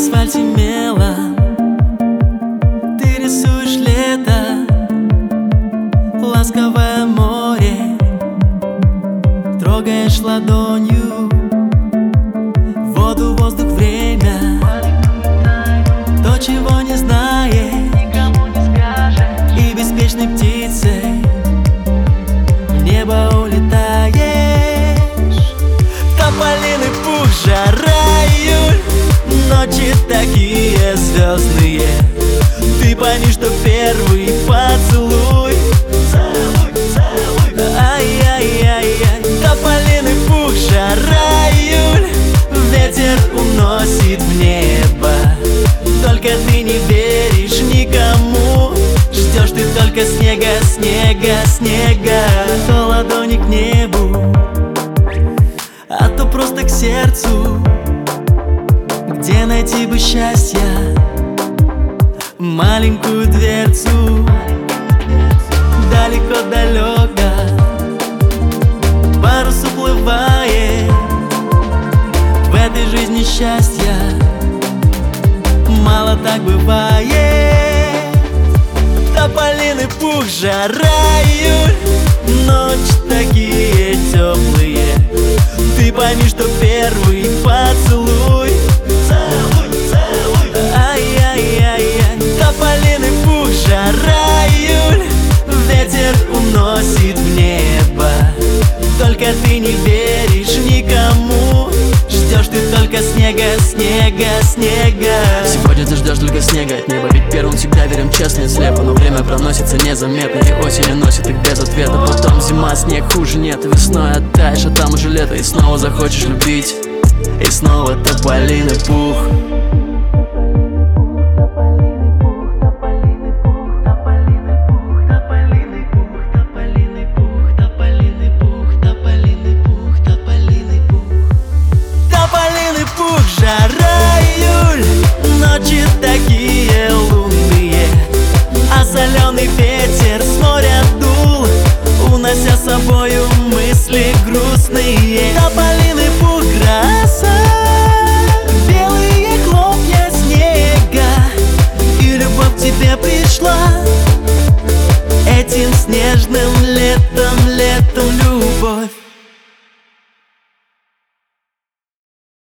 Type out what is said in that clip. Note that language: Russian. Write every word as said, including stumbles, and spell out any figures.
асфальте мелом ты рисуешь лето, ласковое море, трогаешь ладонью воду, воздух, время. То, чего не знаешь, никому не скажешь, и беспечной птицей в небо улетаешь. Тополиный пух, жара, июль, ночи такие звездные. Ты пойми, что первый поцелуй, целуй, целуй, ай-яй-яй-яй. Тополиный пух, жара, июль, ветер уносит в небо. Только ты не веришь никому, ждешь ты только снега, снега, снега. То ладони к небу, а то просто к сердцу. Где найти бы счастье, маленькую дверцу? Далеко-далеко парус уплывает. В этой жизни счастья мало так бывает. Тополиный пух, жара, июль, ночи такие теплые. Ты пойми, что первый поцелуй, целуй, целуй, ай-яй-яй-яй. Тополиный пух, жара, июль, ветер уносит в небо. Только ты не веришь никому, ждешь ты только снега, снега, снега. Сегодня ты ждешь только снега от неба, ведь первым всегда верим честно и слепо. Но время проносится незаметно, и осень носит их без ответа. Потом зима, снег, хуже нет, весной оттаешь, а там уже лето. И снова захочешь любить, и снова тополиный пух.